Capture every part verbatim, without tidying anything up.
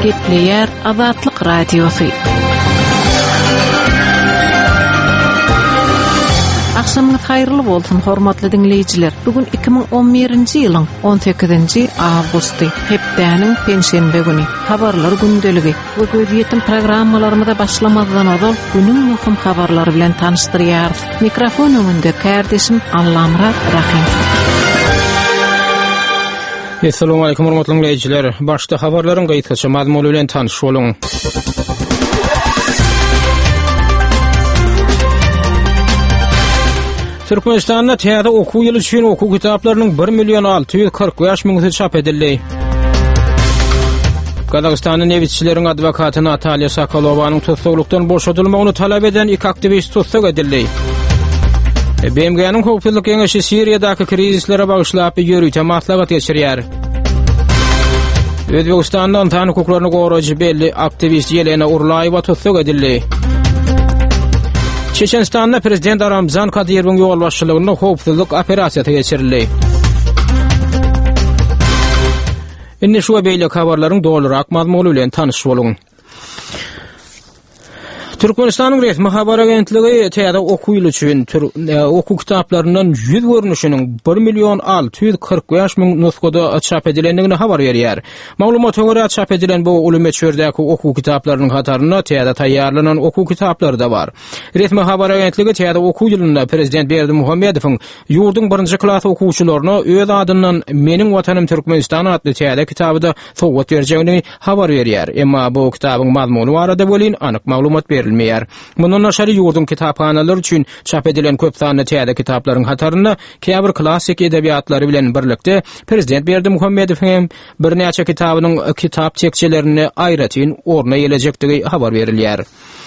Gepleyer Azatlyk Radiosu. Akşamınız hayırlı bolsun hormatly dinleyijiler. Bugün iki bin on birinji ýylyň on sekizinji awgusty, hepdäniň penşembe güni. Habarlar gündeligi we göz ýetim programmalarymyza başlamazdan ozal günüň möhüm habarlary bilen tanışdyrýar. Mikrofon öňünde kardeşim Allamra Rahim. Assalamu alaykum hormatly dinleyijiler. Başda habarlaryň gaýtgaça mazmuny bilen tanyş boluň. Türkmenistanda täze okuw ýyly üçin okuw kitaplarynyň bir million alty ýüz kırk beş miňi çap edildi. Kazakstanyň Nevitçileriň adwokaty Natalya Sokolowanyň tutsaglykdan boşadylmagyny talap eden iki aktivist tutsag edildi. B M G'niň hukuklyk geňeşi Siriýadaky krizislere bagyşlap ýörüýte maslahat geçirýär. Özbegistandan insan hukuklaryny goraýjy belli aktivist Yelena Urlaýewa tutsag edildi. Çeçenistanda prezident Ramzan Kadyrowyň ýol başçylygyna howpsuzlyk operasiýasy geçirildi. Indi şu beýle habarlaryň dolurak mazmuny bilen tanyş boluň. Türkmenistanyň resmi habar agentligi täze okuw ýyly üçin okuw kitaplaryndan ýüz görnüşiniň bir million alty ýüz kırk beş miň nusgada çap edilendigini habar berýär. Maglumata görä çap edilen bu uly çördäki okuw kitaplarynyň hataryna täze taýýarlanan okuw kitaplary da bar. Resmi habar agentligi täze okuw ýylynda prezident Berdimuhammedowyň ýurdun birinji klas okuwçylaryna öz adyndan Meniň watanym Türkmenistan adly täze kitabyda sowgat berjegini habar berýär. Emma bu kitabyň mazmuny barada bolyn anyk maglumat ber. Bunun aşary ýurdun kitaphanalary üçin çap edilen köp sanly täze kitaplaryň hataryna käbir klassik edebiýatlary bilen birlikde prezident Berdimuhammedow bir näçe kitabynyň kitap çekçelerini aýratyn orna gelejekdigi habar berilýär.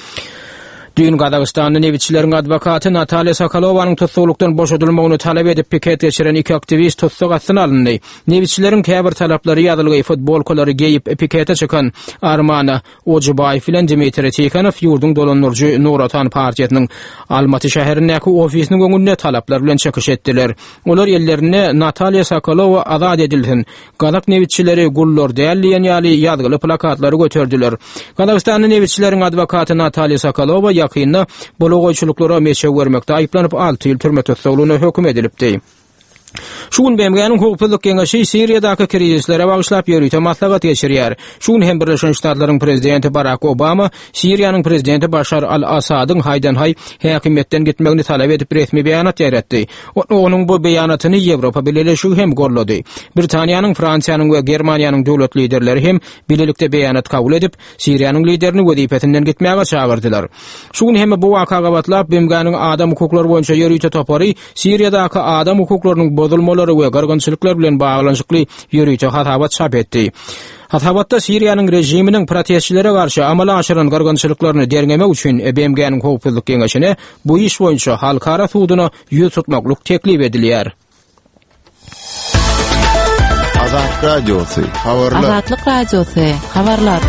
Dün Kazakstanyň Nevitçileriň adwokaty Natalya Sokolowanyň tutsaglykdan boşadylmagyny talap edip piket geçiren iki aktivist tutsak astyna alyndy. Nevitçileriň käbir talaplary ýazylgy futbolkolary geýip pikete çykan Armana Ojubayew bilen Dmitri Tikhanow ýurdun dolanurjy Nuratan partiýasynyň Almaty şäherindäki ofisiniň öňünde talaplar bilen çekiş etdiler. Olar ýerlerine Natalya Sokolowa azad edilsin, Kazak Nevitçileri gullar däl diýen ýaly ýazgyly plakatlary götürdiler. Kazakstanyň Nevitçileriň adwokaty Natalya Sokolowa ýakynda bologoýçylyklara meşe bermekde aýplanyp alty ýyl türme tutsagyna hökm edilipdi. Şu gün B M G'niň hukuklyk geňeşi Siriýadaky krizislere bagyşlap ýörüýte maslahat geçirýär. Şu gün hem Birleşen Ştatlaryň prezidenti Barack Obama Siriýanyň prezidenti Bashar al-Asadyň haýdan haý häkimetden gitmegini talap edip resmi beýanat ýaratdy. Onuň bu beýanatyny Ýewropa Birleşigi hem gorlady. Britaniýanyň, Fransiýanyň we Germaniýanyň döwlet liderleri hem birlikde beýanat kabul edip Siriýanyň liderini wezipetinden gitmäge çagyrdylar. Şu gün hem bu wakaga batlap B M G'niň adam hukuklary boýunça ýörüýte topary Siriýadaky adam hukuklarynyň bozulmalary we gargynçylyklar bilen baglanyşykly ýörüýte hatabat çap etdi. Hatabatda Siriýanyň rejiminiň protestçilere garşy amala aşyran gargynçylyklaryny derňemek üçin B M G'niň hukuklyk geňeşine bu iş boýunça halkara sudyna ýüz tutmaklyk teklip edilýär. Azatlyk Radiosu habarlar. Azatlyk Radiosu habarlar.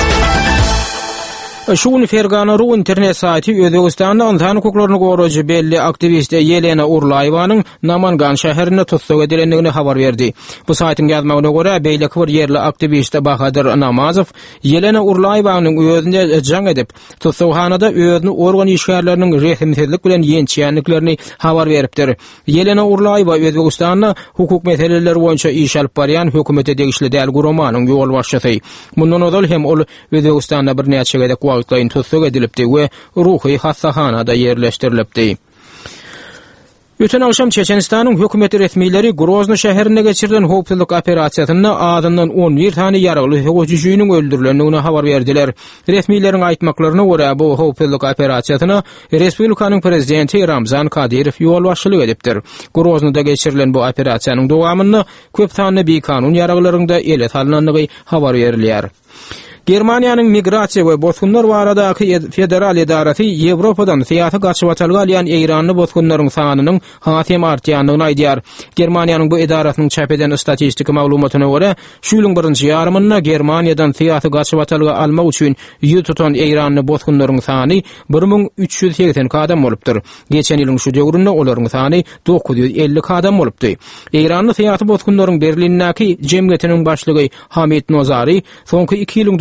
Şu gün Fergana Ru internet saýty Özbegistanda insan hukuklaryny goraýjy belli aktivist Yelena Urlaýewanyň Namangan şäherinde tutsak edilendigini habar berdi. Bu saýtyň ýazmagyna görä beýleki bir ýerli aktivist Bahadyr Namazow Yelena Urlaýewanyň özünde jaň edip tutsakhanada özüni organ işgärleriniň resmsizlik bilen ýençýänliklerini habar beripdir. Yelena Urlaýewa Özbegistanda hukuk meseleleri boýunça iş alyp barýan hökümete degişli däl gurumanyň ýol başçysy. Mundan ozal hem ol Özbegistanda bir näçe gedek wagtlaryň tutsak edilipdi we ruhy hastahanada ýerleşdirilipdi. Öten akşam Çeçenistanyň hökümeti resmileri Grozny şäherinde geçirilen howpsuzlyk operasiýasyna adından on bir tane ýaragly hökümçüniň öldürilendigini habar berdiler. Resmileriň aýtmaklaryna görä bu howpsuzlyk operasiýasyna Respublikanyň prezidenti Ramzan Kadyrow ýol başçylyk edipdir. Groznyda geçirilen bu operasiýanyň dowamyny köp sanly beýkanun ýaraglaryňda ele salanandygy habar berilýär. Germaniýanyň migrasiýa we bosgunlar baradaky federal edarasy Ýewropadan syýasy gaçyp alýan Eýranly bosgunlaryň sanynyň hasym artýandygyny aýdýar. Germaniýanyň bu edarasynyň çap eden statistik maglumatyna görä, şu ýylyň birinji ýarymynda Germaniýadan syýasy gaçyp almak üçin ýüz tutan Eýranly bosgunlaryň sany bir miň üç ýüz seksen adam bolupdyr. Geçen ýylyň şu döwründe olaryň sany dokuz ýüz ellik adam bolupdy. Eýranly syýasy bosgunlaryň Berlindäki jemgyýetiniň başlygy Hamid Nozari soňky iki ýylyň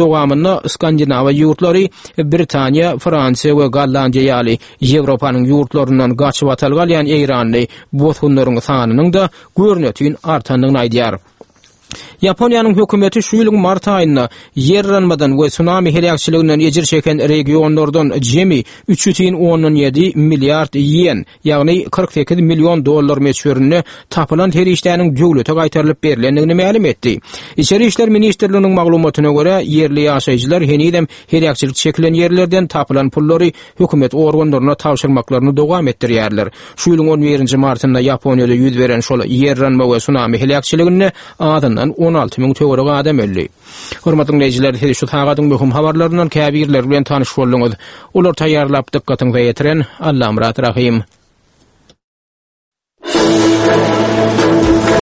dowamyny Skandinawa ýurtlary, Britaniýa, Fransiýa we Gollandiýa ýaly Ýewropanyň ýurtlaryndan gaçyp atalgalýan Eýranly bozgunlaryň sanynyň da görnetini artandygyny aýdýar. Japoniýanyň hökümeti şu ýylyň mart aýynda ýerranmadan we tsunami helakçylygynyň ejir çeken regionlardan jemi üç nokta yedi milliard yen, ýagny kırk sekiz milyon dollar meçhörüne tapylan terişdäniň döwlete gaýtarylyp berilendigini ma'lum etdi. İçeri işler ministrliginiň maglumatyna görä, yerli ýaşaýjylar henidem helakçylyk çekilen ýerlerden tapylan pullary hökümet organlaryna tapşyrmaklaryny dowam etdirýärler. Şu ýylyň on birinji martynda Yaponiýada ýüz beren şol ýerranma we tsunami helakçylygyny adından on alty ming töwerek adam öldi. Hormatly dinleyijiler, şu tagadyň möhüm habarlarynyň käbirler bilen tanyş bolduňyz. Ular taýýarlap dikkatyňyzy ýetiren Allahym rahim.